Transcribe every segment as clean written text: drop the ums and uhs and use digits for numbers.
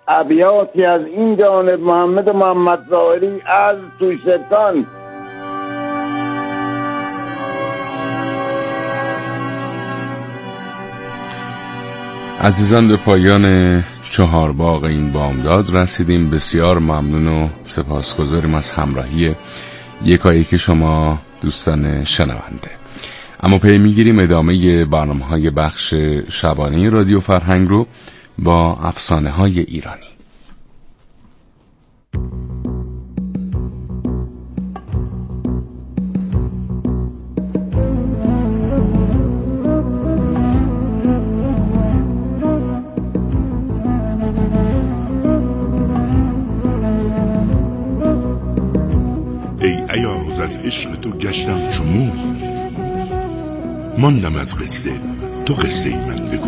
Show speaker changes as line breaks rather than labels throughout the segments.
ابیاتی از این جانب محمد ظاهری از توشتان.
عزیزان به پایان چهارباغ این بامداد رسیدیم. بسیار ممنون و سپاسگزاریم از همراهی یکایک شما دوستان شنونده. اما پی میگیریم ادامه برنامه‌های بخش شبانه رادیو فرهنگ رو با افسانه‌های ایرانی.
ایاز از عشق تو گشتم چمون، ماندم از قصه تو قصه ای من بگو.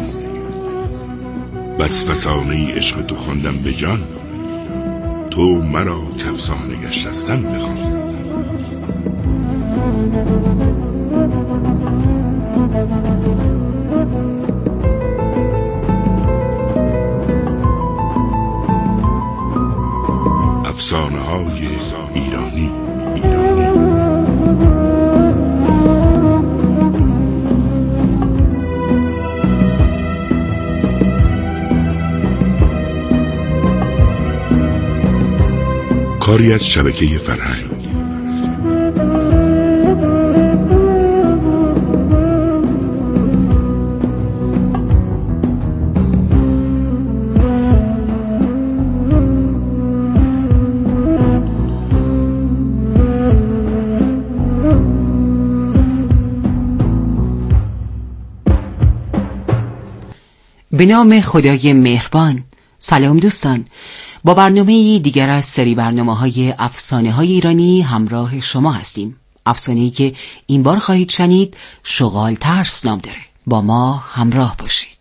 بس فسانه عشق تو خواندم به جان، تو مرا کفسانه گشتستن بخوان. افسانه های ایرانی. کاری از شبکه فرهنگ.
به نام خدای مهربان. سلام دوستان، با برنامه دیگر از سری برنامه‌های افسانه‌های ایرانی همراه شما هستیم. افسانه‌ای که این بار خواهید شنید شغال ترس نام داره. با ما همراه باشید.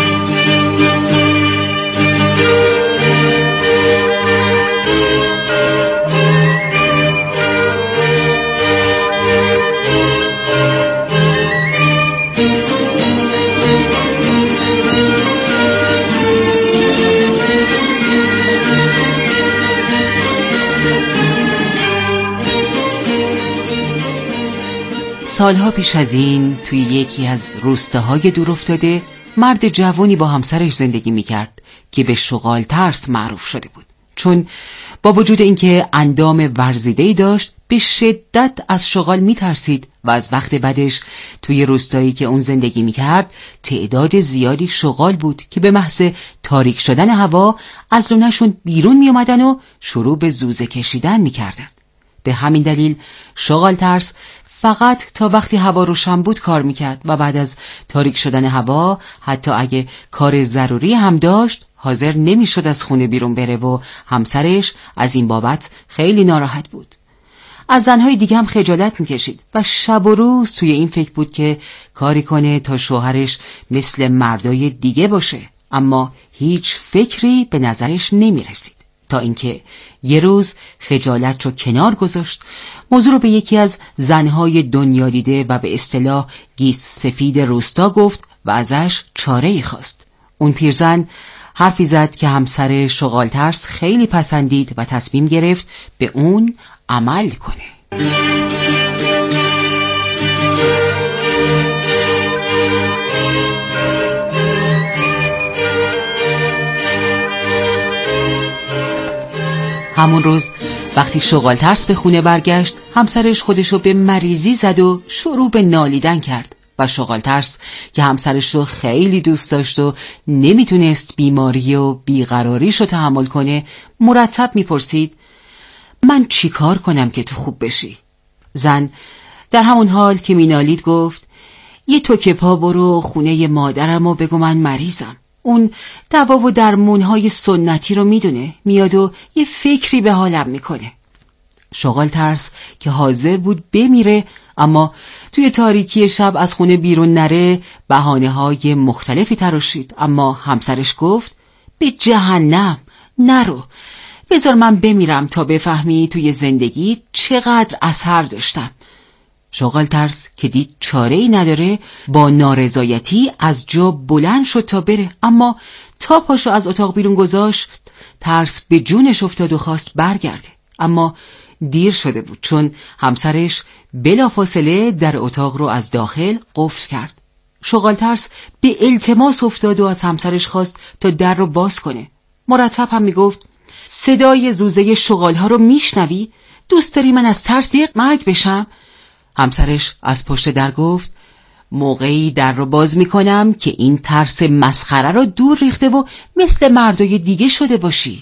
سالها پیش از این توی یکی از روستاهای دور افتاده مرد جوانی با همسرش زندگی میکرد که به شغال ترس معروف شده بود، چون با وجود اینکه اندام ورزیده‌ای داشت به شدت از شغال میترسید و از وقت بعدش توی روستایی که اون زندگی میکرد تعداد زیادی شغال بود که به محض تاریک شدن هوا از لونه‌شون بیرون میومدن و شروع به زوزه کشیدن میکردن. به همین دلیل شغال ترس فقط تا وقتی هوا روشن بود کار میکرد و بعد از تاریک شدن هوا حتی اگه کار ضروری هم داشت حاضر نمیشد از خونه بیرون بره و همسرش از این بابت خیلی ناراحت بود. از زنهای دیگه هم خجالت میکشید و شب و روز توی این فکر بود که کاری کنه تا شوهرش مثل مردای دیگه باشه، اما هیچ فکری به نظرش نمیرسید. تا اینکه یه روز خجالت رو کنار گذاشت، موضوع رو به یکی از زنهای دنیا دیده و به اصطلاح گیس سفید روستا گفت و ازش چاره‌ای خواست. اون پیرزن حرفی زد که همسر شغال ترس خیلی پسندید و تصمیم گرفت به اون عمل کنه. همون روز وقتی شغال ترس به خونه برگشت، همسرش خودشو به مریضی زد و شروع به نالیدن کرد و شغال ترس که همسرش رو خیلی دوست داشت و نمیتونست بیماری و بیقراریشو تحمل کنه مرتب میپرسید من چی کار کنم که تو خوب بشی؟ زن در همون حال که مینالید گفت یه توکه پا برو خونه مادرم و بگو من مریضم. اون دوا و درمونهای سنتی رو میدونه، میاد و یه فکری به حالم میکنه. شغال ترس که حاضر بود بمیره اما توی تاریکی شب از خونه بیرون نره بهانه‌های مختلفی تراشید، اما همسرش گفت به جهنم نرو، بذار من بمیرم تا بفهمی توی زندگی چقدر اثر داشتم. شغال ترس که دید چاره‌ای نداره با نارضایتی از جا بلند شد تا بره، اما تا پاشو از اتاق بیرون گذاشت ترس به جونش افتاد و خواست برگرده، اما دیر شده بود، چون همسرش بلافاصله در اتاق رو از داخل قفل کرد. شغال ترس به التماس افتاد و از همسرش خواست تا در رو باز کنه. مرتب هم میگفت صدای زوزه شغال ها رو میشنوی؟ دوست داری من از ترس دیگه مرگ بشم؟ همسرش از پشت در گفت موقعی در رو باز میکنم که این ترس مسخره رو دور ریخته و مثل مردای دیگه شده باشی.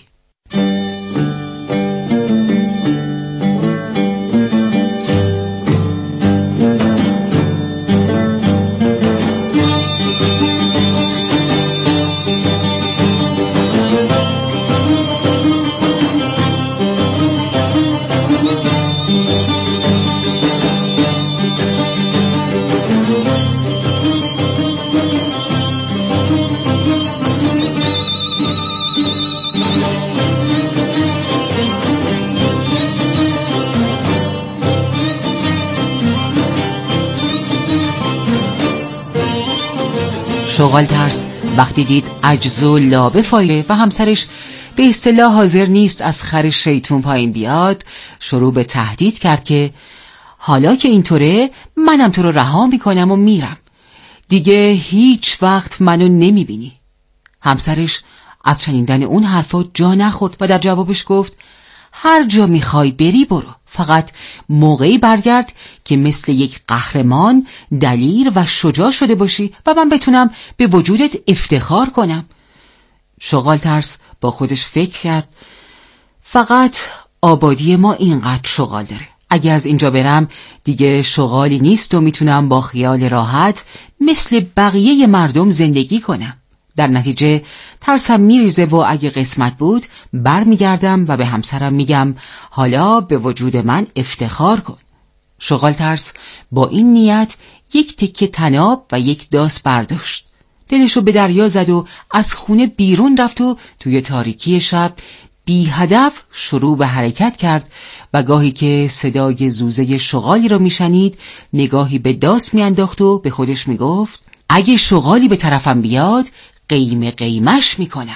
شغال ترس وقتی دید عجز و لابه فایره و همسرش به اصطلاح حاضر نیست از خر شیطون پایین بیاد، شروع به تهدید کرد که حالا که اینطوره منم تو رو رها میکنم و میرم، دیگه هیچ وقت منو نمیبینی. همسرش از شنیدن اون حرفا جا نخورد و در جوابش گفت هر جا میخوای بری برو، فقط موقعی برگرد که مثل یک قهرمان دلیر و شجاع شده باشی و من بتونم به وجودت افتخار کنم. شغال ترس با خودش فکر کرد فقط آبادی ما اینقدر شغال داره، اگه از اینجا برم دیگه شغالی نیست و میتونم با خیال راحت مثل بقیه مردم زندگی کنم. در نتیجه ترسم میریزه و اگه قسمت بود برمیگردم و به همسرم میگم حالا به وجود من افتخار کن. شغال ترس با این نیت یک تکه طناب و یک داس برداشت، دلشو به دریا زد و از خونه بیرون رفت و توی تاریکی شب بی هدف شروع به حرکت کرد و گاهی که صدای زوزه شغالی را میشنید نگاهی به داس میانداخت و به خودش میگفت اگه شغالی به طرفم بیاد قیمش میکنم.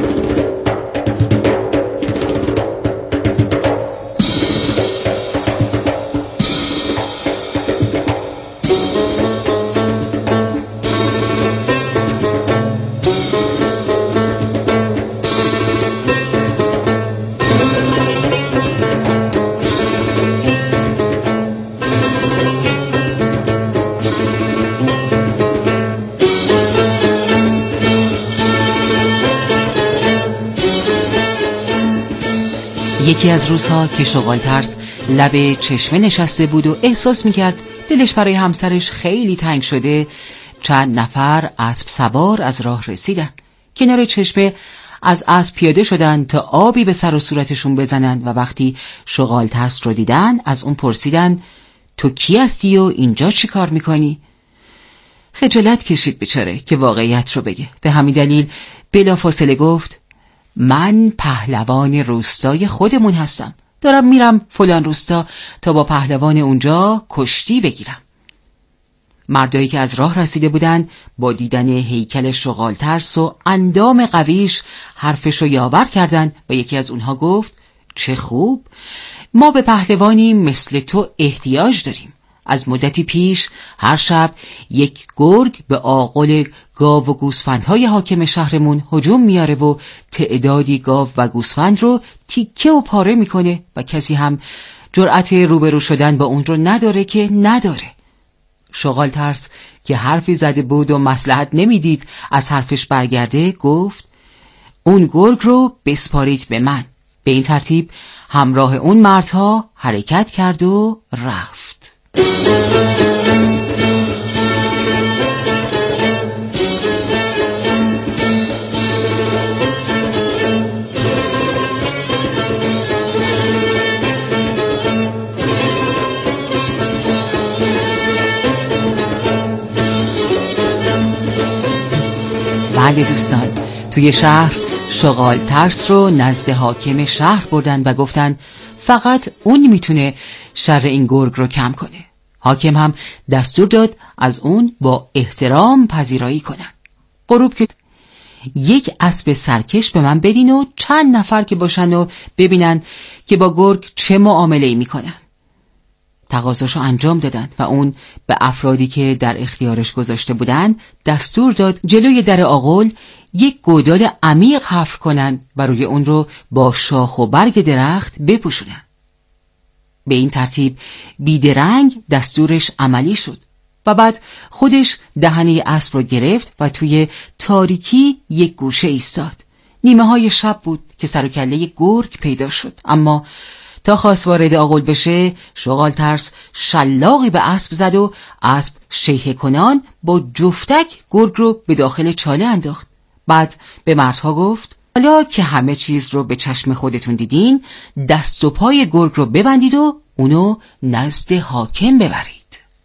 یکی از روزها که شغال ترس لب چشمه نشسته بود و احساس میکرد دلش برای همسرش خیلی تنگ شده، چند نفر اسب سوار از راه رسیدن. کنار چشمه از اسب پیاده شدن تا آبی به سر و صورتشون بزنن و وقتی شغال ترس رو دیدن از اون پرسیدن تو کی هستی و اینجا چی کار میکنی؟ خجالت کشید بیچاره که واقعیت رو بگه، به همین دلیل بلافاصله گفت من پهلوان روستای خودمون هستم، دارم میرم فلان روستا تا با پهلوان اونجا کشتی بگیرم. مردایی که از راه رسیده بودن با دیدن هیکل شغال ترس و اندام قویش حرفشو یاور کردن و یکی از اونها گفت چه خوب، ما به پهلوانی مثل تو احتیاج داریم. از مدتی پیش هر شب یک گرگ به آغل گاو و گوسفندهای حاکم شهرمون هجوم میاره و تعدادی گاو و گوسفند رو تیکه و پاره میکنه و کسی هم جرأت روبرو شدن با اون رو نداره که نداره. شغال ترس که حرفی زده بود و مصلحت نمیدید از حرفش برگرده گفت اون گرگ رو بسپارید به من. به این ترتیب همراه اون مردها حرکت کرد و رفت. بله دوستان، توی شهر شغال ترس رو نزد حاکم شهر بردن و گفتن فقط اون میتونه شر این گرگ رو کم کنه. حاکم هم دستور داد از اون با احترام پذیرایی کنن. غروب که یک اسب سرکش به من بدین و چند نفر که باشن و ببینن که با گرگ چه معامله‌ای میکنن. تقاضاشو انجام دادن و اون به افرادی که در اختیارش گذاشته بودن دستور داد جلوی در آغل یک گودال عمیق حفر کنن و روی اون رو با شاخ و برگ درخت بپوشونن. به این ترتیب بیدرنگ دستورش عملی شد و بعد خودش دهنه اسب رو گرفت و توی تاریکی یک گوشه ایستاد. نیمه های شب بود که سر و کله یک گرگ پیدا شد، اما تا خواست وارد آغل بشه شغال ترس شلاقی به اسب زد و اسب شیهه کنان با جفتک گرگ رو به داخل چاله انداخت. بعد به مردها گفت حالا که همه چیز رو به چشم خودتون دیدین، دست و پای گرگ رو ببندید و اونو نزد حاکم ببرید.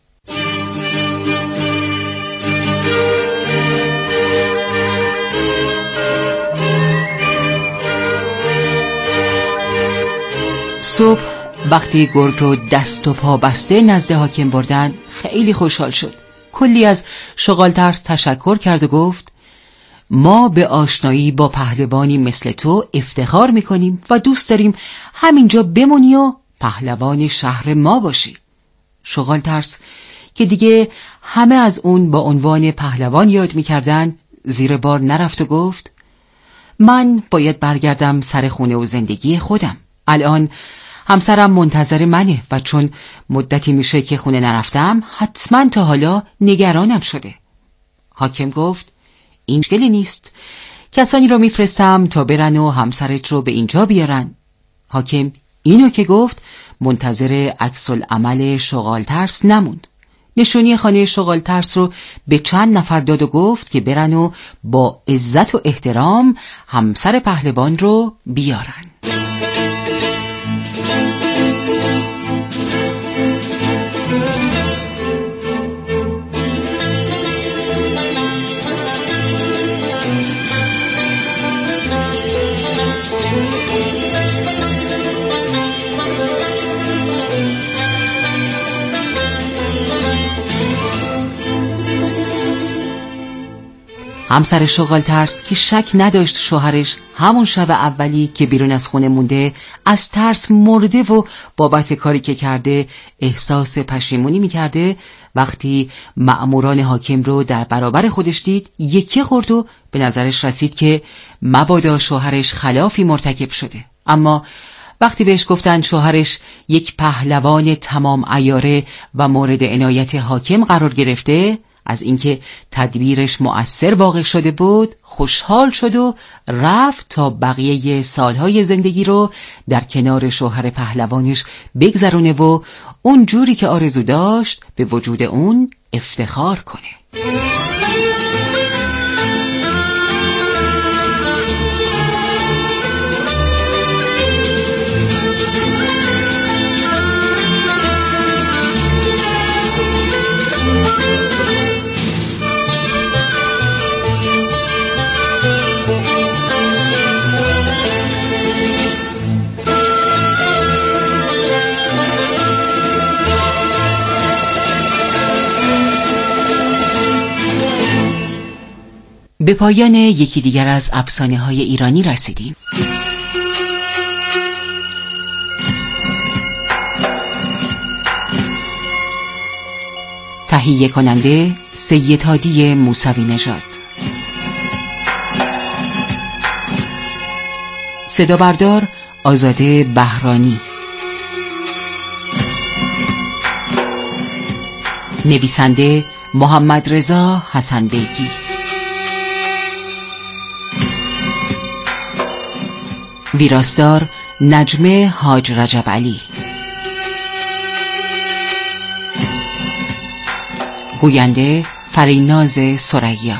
صبح وقتی گرگ رو دست و پا بسته نزد حاکم بردن خیلی خوشحال شد. کلی از شغال ترس تشکر کرد و گفت ما به آشنایی با پهلوانی مثل تو افتخار میکنیم و دوست داریم همینجا بمونی و پهلوان شهر ما باشی. شغال ترس که دیگه همه از اون با عنوان پهلوان یاد میکردن زیر بار نرفت و گفت من باید برگردم سر خونه و زندگی خودم. الان همسرم منتظر منه و چون مدتی میشه که خونه نرفتم حتما تا حالا نگرانم شده. حاکم گفت این مشکلی نیست، کسانی رو میفرستم تا برن و همسرت رو به اینجا بیارن. حاکم اینو که گفت منتظر عکس العمل شغال ترس نموند. نشونی خانه شغال ترس رو به چند نفر داد و گفت که برن و با عزت و احترام همسر پهلوان رو بیارن. همسر شغال ترس که شک نداشت شوهرش همون شب اولی که بیرون از خونه مونده از ترس مرده و بابت کاری که کرده احساس پشیمونی میکرده، وقتی مأموران حاکم رو در برابر خودش دید یکی خورد و به نظرش رسید که مبادا شوهرش خلافی مرتکب شده. اما وقتی بهش گفتن شوهرش یک پهلوان تمام عیاره و مورد عنایت حاکم قرار گرفته، از اینکه تدبیرش مؤثر واقع شده بود خوشحال شد و رفت تا بقیه سالهای زندگی رو در کنار شوهر پهلوانش بگذرونه و اون جوری که آرزو داشت به وجود اون افتخار کنه. به پایان یکی دیگر از افسانه‌های ایرانی رسیدیم. تهیه کننده سید هادی موسوی نژاد، صدا بردار آزاده بهرانی، نویسنده محمد رضا حسن‌بیگی، ویراستار نجمه حاج رجب علی، گوینده فریناز ثریا.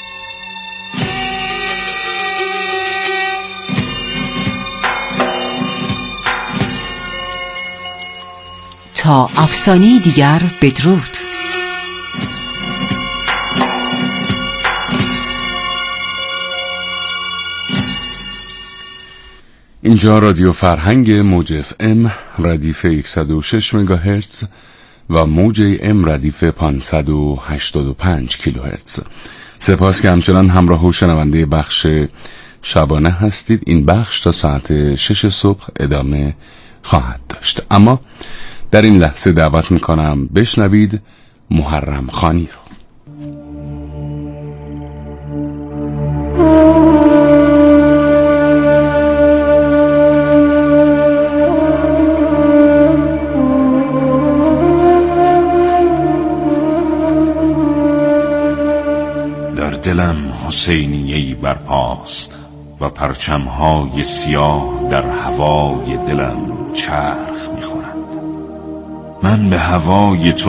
تا افسانه‌ای دیگر بدرود.
اینجا رادیو فرهنگ موج FM ردیف 106 مگاهرتز و موج AM ردیف 585 کیلوهرتز. سپاس که همچنان همراه و شنونده بخش شبانه هستید. این بخش تا ساعت 6 صبح ادامه خواهد داشت، اما در این لحظه دعوت میکنم بشنوید محرم خانی رو.
دلم حسینیه‌ای برپاست و پرچم‌های سیاه در هوای دلم چرخ می‌خورند. من به هوای تو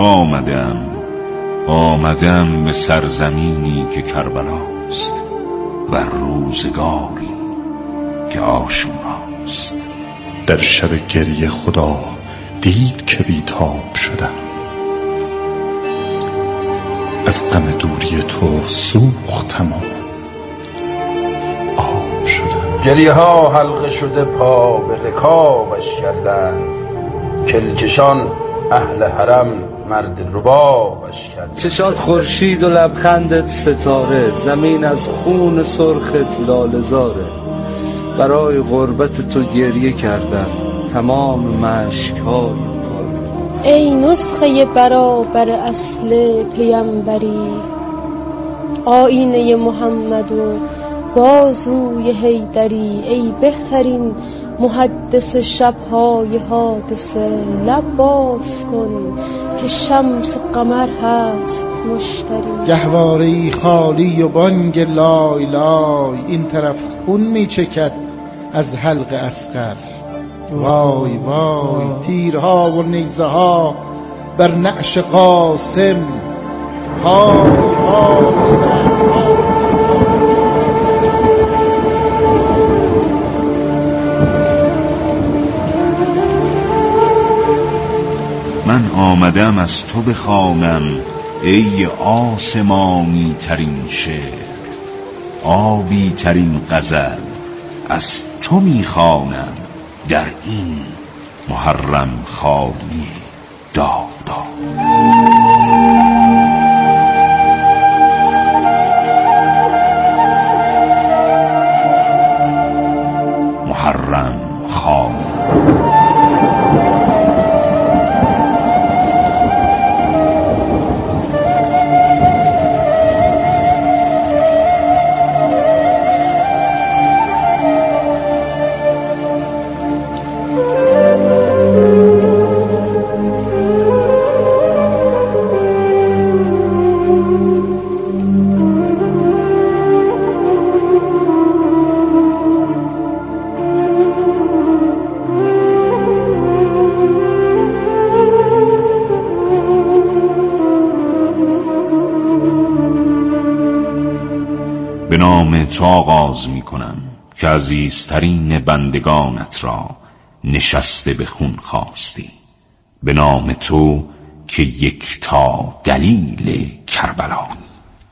آمدم به سرزمینی که کربلاست و روزگاری که آشوراست.
در شب گریه خدا دید که بیتاب شدم، از غم دوری تو سوختم و آب شدم.
گریه ها حلقه شده پا به رکابش کردن، کلکشان اهل حرم مرد ربابش کردن.
چشات خورشید و لبخندت ستاره، زمین از خون سرخت لاله‌زاره. برای غربت تو گریه کردم تمام مشک‌های
ای نسخه برابر اصل پیامبری، آینه محمد و بازوی حیدری. ای بهترین محدث شب‌های حادثه، لب باز کن که شمس و قمر هست مشتری.
گهواره‌ای خالی و بانگ لای لای، این طرف خون میچکد از حلق اصغر. وای وای تیرها و نیزه ها بر نعش قاسم. های های سرها.
من آمدم از تو بخوانم ای آسمانی ترین شعر، آبی ترین غزل از تو میخوانم در این محرم خوانی داغدار. محرم خوانی. به نام تو آغاز می کنم که عزیزترین بندگانت را نشسته به خون خواستی. به نام تو که یکتا دلیل کربلایی.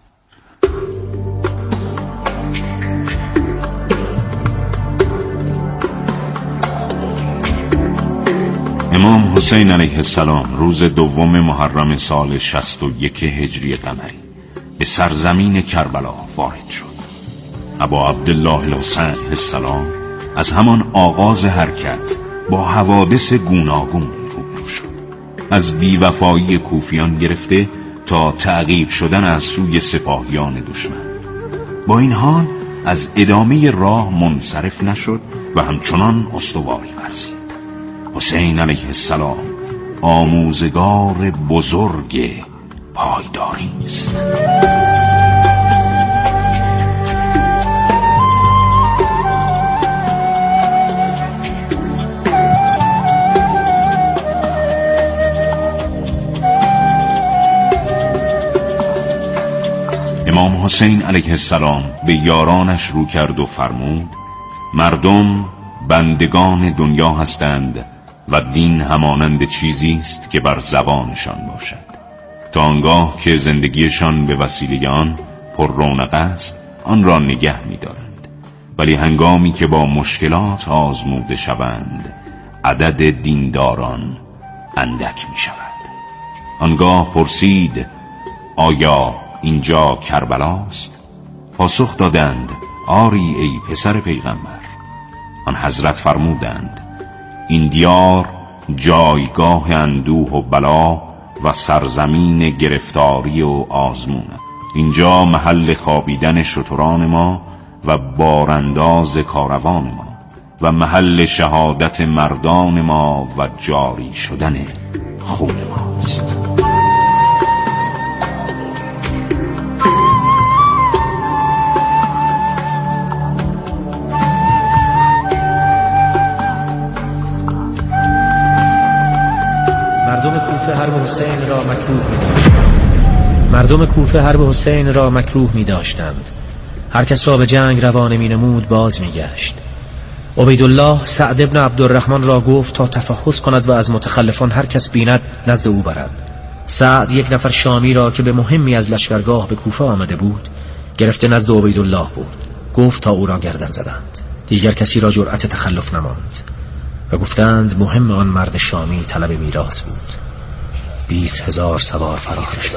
امام حسین علیه السلام روز دوم محرم سال 61 هجری قمری به سرزمین کربلا وارد شد. ابا عبدالله الحسین علیه السلام از همان آغاز حرکت با حوادث گوناگونی روبرو شد، از بیوفایی کوفیان گرفته تا تعقیب شدن از سوی سپاهیان دشمن. با این حال از ادامه راه منصرف نشد و همچنان استواری ورزید. حسین علیه السلام آموزگار بزرگ پایداری است. امام حسین علیه السلام به یارانش رو کرد و فرمود: مردم بندگان دنیا هستند و دین همانند چیزی است که بر زبانشان باشد، تا آنگاه که زندگیشان به وسیله آن پر رونق است آن را نگه می‌دارند، ولی هنگامی که با مشکلات آزموده شوند عدد دینداران اندک می‌شود. آنگاه پرسید: آیا اینجا کربلاست؟ پاسخ دادند آری ای پسر پیغمبر. آن حضرت فرمودند این دیار جایگاه اندوه و بلا و سرزمین گرفتاری و آزمون. اینجا محل خوابیدن شتران ما و بارانداز کاروان ما و محل شهادت مردان ما و جاری شدن خون ماست.
مردم کوفه حرب حسین را مکروه می داشتند. هر کس را به جنگ روانه می نمود باز می گشت. عبیدالله سعد ابن عبدالرحمن را گفت تا تفحص کند و از متخلفان هر کس بیند نزد او برد. سعد یک نفر شامی را که به مهمی از لشکرگاه به کوفه آمده بود گرفته نزد عبیدالله بود. گفت تا او را گردن زدند. دیگر کسی را جرأت تخلف نماند و گفتند مهم آن مرد شامی طلب میراث بود. 20,000 سوار فراهم شد.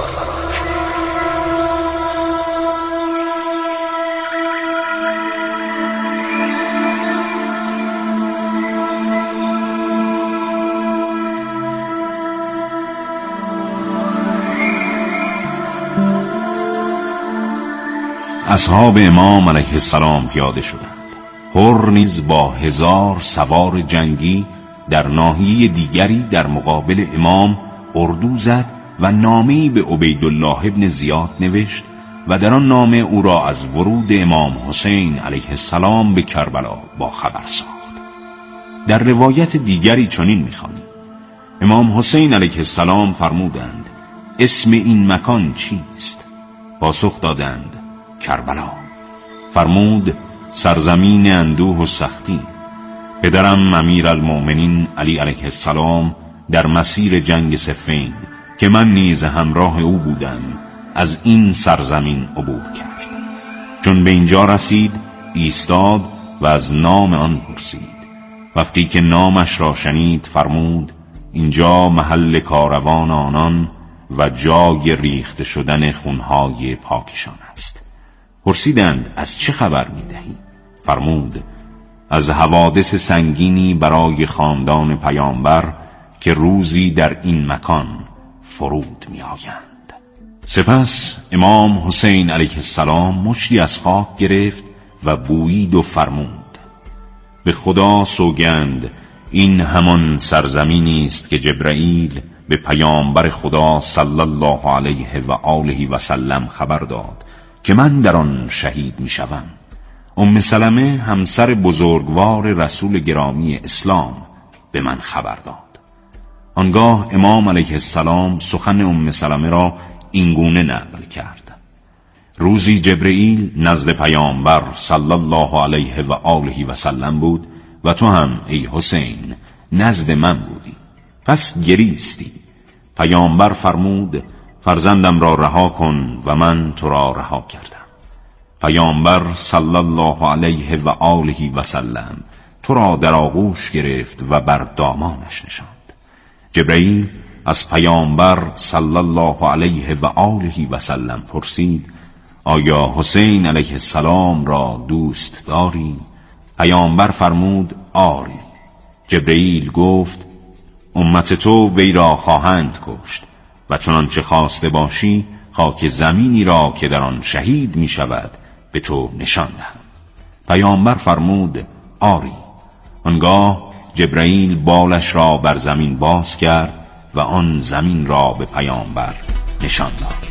اصحاب امام علیه السلام پیاده شدند. هر نیز با 1000 سوار جنگی در ناحیه دیگری در مقابل امام اردو زد و نامه‌ای به عبیدالله ابن زیاد نوشت و در آن نامه او را از ورود امام حسین علیه السلام به کربلا با خبر ساخت. در روایت دیگری چنین می‌خوانیم: امام حسین علیه السلام فرمودند اسم این مکان چیست؟ پاسخ دادند کربلا. فرمود سرزمین اندوه و سختی. پدرم امیرالمؤمنین علی علیه السلام در مسیر جنگ صفین که من نیز همراه او بودم از این سرزمین عبور کرد. چون به اینجا رسید ایستاد و از نام آن پرسید. وقتی که نامش را شنید فرمود اینجا محل کاروان آنان و جای ریخته شدن خونهای پاکشان است. پرسیدند از چه خبر می‌دهی؟ فرمود از حوادث سنگینی برای خاندان پیامبر که روزی در این مکان فرود می‌آیند. سپس امام حسین علیه السلام مشتی از خاک گرفت و بویید و فرمود به خدا سوگند این همان سرزمینی است که جبرائیل به پیامبر خدا صلی الله علیه و آله و سلم خبر داد که من در آن شهید می‌شوم. سلمه همسر بزرگوار رسول گرامی اسلام به من خبر داد. آنگاه امام علیه السلام سخن سلمه را اینگونه نقل کرد: روزی جبرئیل نزد پیامبر صلی الله علیه و آله و سلم بود و تو هم ای حسین نزد من بودی. پس گریستی. پیامبر فرمود فرزندم را رها کن و من تو را رها کردم. پیامبر صلی الله علیه و آله و سلم تو را در آغوش گرفت و بر دامانش نشاند. جبرئیل از پیامبر صلی الله علیه و آله و سلم پرسید آیا حسین علیه السلام را دوست داری؟ پیامبر فرمود آری. جبرئیل گفت امت تو وی را خواهند کشت و چنانچه خواسته باشی خاک زمینی را که در آن شهید می شود به تو نشان دهم. پیامبر فرمود آری. آنگاه جبرائیل بالش را بر زمین باز کرد و آن زمین را به پیامبر نشان داد.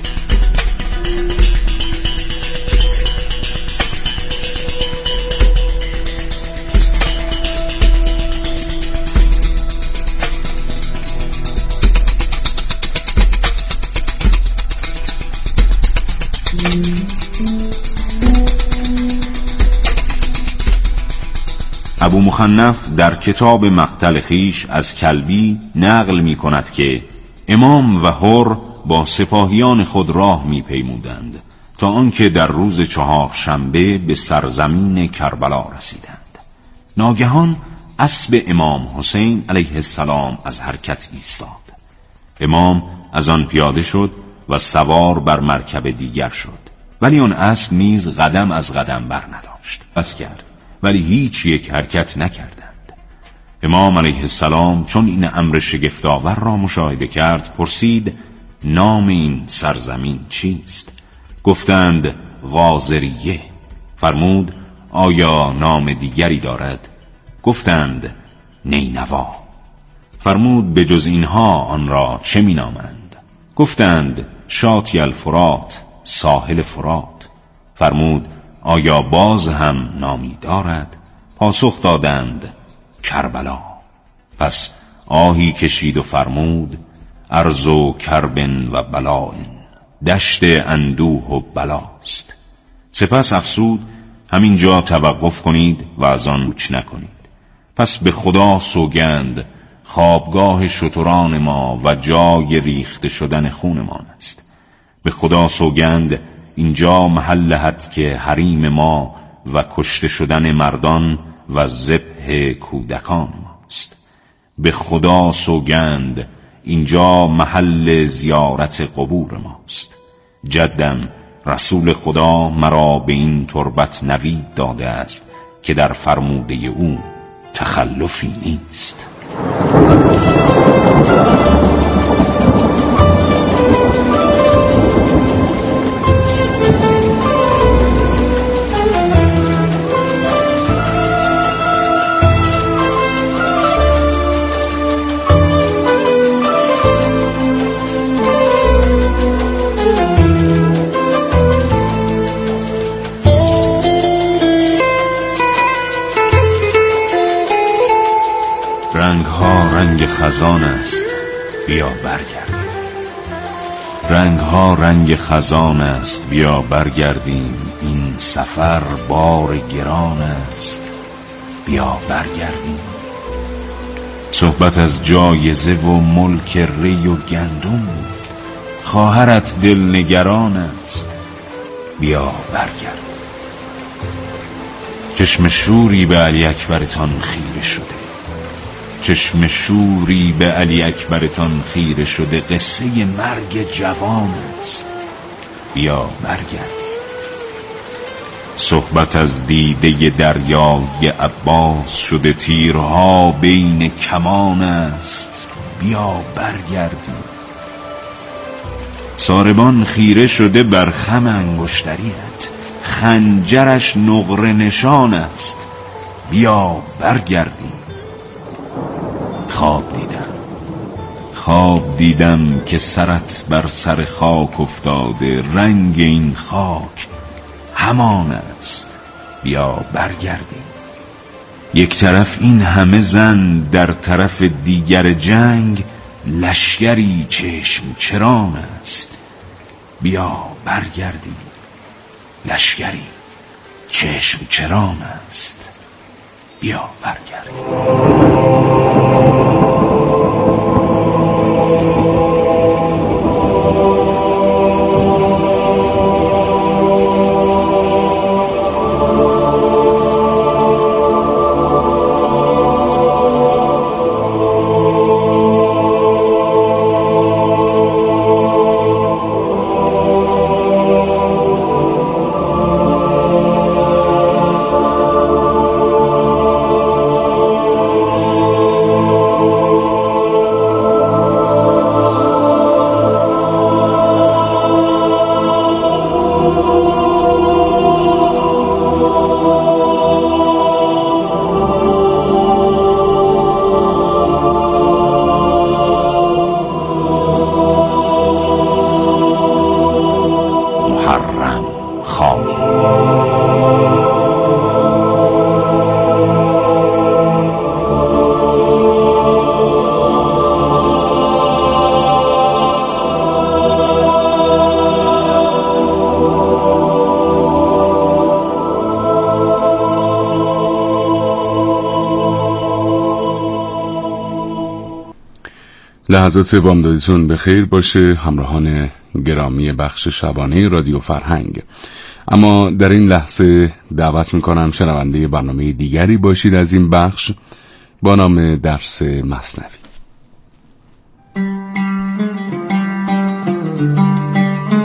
ابو مخنف در کتاب مقتل خویش از کلبی نقل می کند که امام و هر با سپاهیان خود راه می پیمودند تا آنکه در روز 4 شنبه به سرزمین کربلا رسیدند. ناگهان اسب امام حسین علیه السلام از حرکت ایستاد. امام از آن پیاده شد و سوار بر مرکب دیگر شد، ولی آن اسب نیز قدم از قدم بر نداشت. بس کرد ولی هیچ یک حرکت نکردند. امام علیه السلام چون این امر شگفت‌آور را مشاهده کرد پرسید نام این سرزمین چیست؟ گفتند غازریه. فرمود آیا نام دیگری دارد؟ گفتند نینوا. فرمود به جز اینها آن را چه می نامند؟ گفتند شاطی الفرات، ساحل فرات. فرمود آیا باز هم نامی دارد؟ پاسخ دادند کربلا. پس آهی کشید و فرمود ارض و کربن و بلاء، دشت اندوه و بلاست. سپس افسود همینجا توقف کنید و از آن کوچ نکنید. پس به خدا سوگند خوابگاه شتران ما و جای ریخته شدن خونمان است. به خدا سوگند اینجا محل هتک حریم ما و کشته شدن مردان و ذبح کودکان ماست. به خدا سوگند اینجا محل زیارت قبور ماست. جدم رسول خدا مرا به این تربت نوید داده است که در فرموده او تخلفی نیست. رنگ خزان است بیا برگردیم. رنگ ها رنگ خزان است بیا برگردیم. این سفر بار گران است بیا برگردیم. صحبت از جایزه و ملک ری و گندم، خواهرت دل نگران است بیا برگردیم. چشم شوری به علی اکبرتان خیره شده، چشم شوری به علی اکبرتان خیره شده. قصه مرگ جوان است بیا برگردیم. صحبت از دیده دریای عباس شده، تیرها بین کمان است بیا برگردیم. ساربان خیره شده بر خم انگشتریت، خنجرش نقره نشان است بیا برگردیم. خواب دیدم که سرت بر سر خاک افتاده، رنگ این خاک همان است بیا برگردیم. یک طرف این همه زن، در طرف دیگر جنگ لشکری چشم چران است بیا برگردیم. لشکری چشم چران است بیا برگردیم.
لحظات بامدادیتون به خیر باشه همراهان گرامی بخش شبانه رادیو فرهنگ. اما در این لحظه دعوت میکنم شنونده برنامه دیگری باشید از این بخش با نام درس مثنوی.